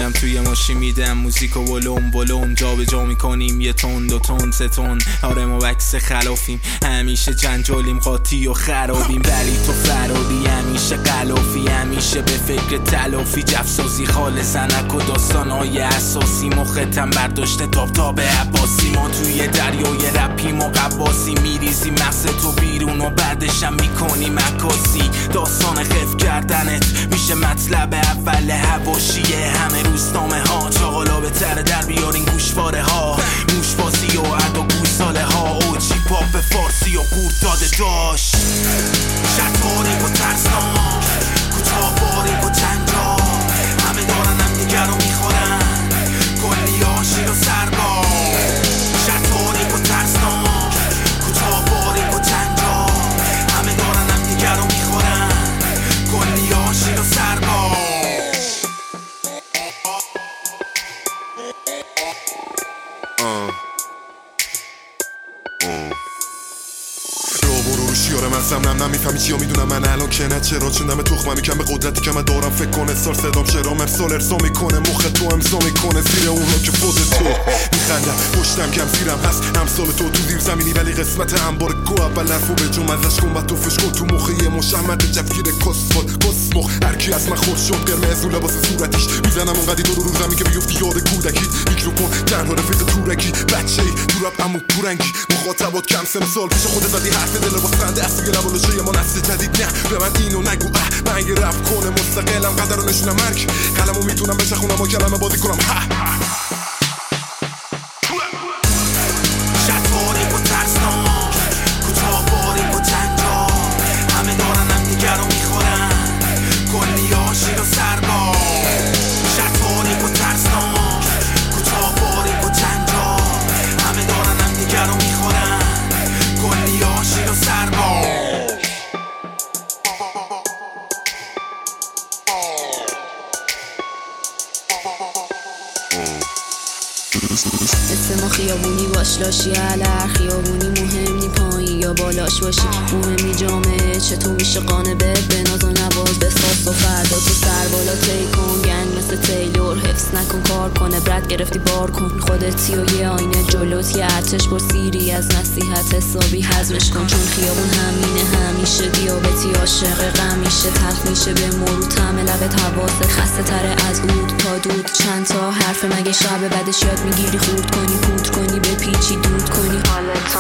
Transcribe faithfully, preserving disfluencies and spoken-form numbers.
میشینم توی ماشین میدم موزیک و ولوم ولوم جا به جا میکنیم یه تون دو تون سه تون. آره ما بکس خلافیم همیشه جنجالیم قاطی و خرابیم ولی تو فراری همیشه قلافی همیشه به فکر تلافی جفسازی خالص انک و داستانهای اساسی مختم برداشته تاب تاب عباسی. ما توی دریای رپیم و قباسی میریزی مغز تو بیرون و بعدشم میکنیم عکاسی. داستان خف کردنت میشه مطلب اول حواشیه همه روزنامه ها. چاقالا به تر در بیارین گوشواره ها موش بازی و عد و گوساله ها اوجی پاپ فارسی و قورت داده داشت. شد باریک و ترسناک کوتاه باریک و جنجال همه دارن هم دیگر رو میخورن کلی ها شیر و سربار. شد باریک و ترسناک کوتاه باریک و جنجال همه دارن هم دیگر رو میخورن کلی ها شیر و سربار. شیاره من سمنم نمیفهمی چیا میدونم من الان که نه چرا چندم تخمم میکن به قدرتی که من دارم فکر کنه سال صدام چرا مرسال ارسا میکنه مخ تو امضا میکنه زیر اون را که خود تو میخندم پشتم کم زیرم هست امثال تو تو زیر زمینی ولی قسمت انبار گو اول نرفو به جون ازش کن و تو فش کن تو مخ یه مشمد جفگیر کسفال کسمخ هرکی از من خود شد قرمز و لباس صورتیش میزنم اونقدی دو رو زمین که بیفتی یاد کودکی میکروفون تنها رفیق تورکی بچه‌ای تو رپ عمو پورنگی مخاطبات کم سن سال پیش خودت زدی حرف دل با خنده اصلی رولوشه ما نسل جدید نه به من اینو نگو اه من یه رپ کنه مستقلم قدر رو نشونم مرگ قلمو میتونم بچخونم و کلمه بازی کنم ها. شد باریک و ترسناک کوتاه باریک و جنجال همه دارن هم دیگر رو میخورن کلی ها شیر و سربار. شد باریک و ترسناک کوتاه باریک و جنجال همه دارن هم دیگر رو میخورن کلی ها شیر و سربار. اسم ما خیابونی باش لاشی علر خیابونی مهم نی پایین یا بالاش باشی مهمی جامعه چطور میشه قانبت به ناز و نواز بساس و فردا تو سر بالا تی کن گنگ مثل تیلور حفظ نکن کار کنه برد گرفتی بار کن خودتی و یه آینه جلوت یه ارتش بر سیری از نصیحت حسابی حزمش کن چون خیابون همینه همیشه دیابتی عاشق غم میشه تلخ میشه به مرو طعم لبت حواسه خسته تره از عود تا دود چند تا حرف مگه شب بعدش یاد میگیری خورد کنی پود کنی به پیچی دود کنی حالت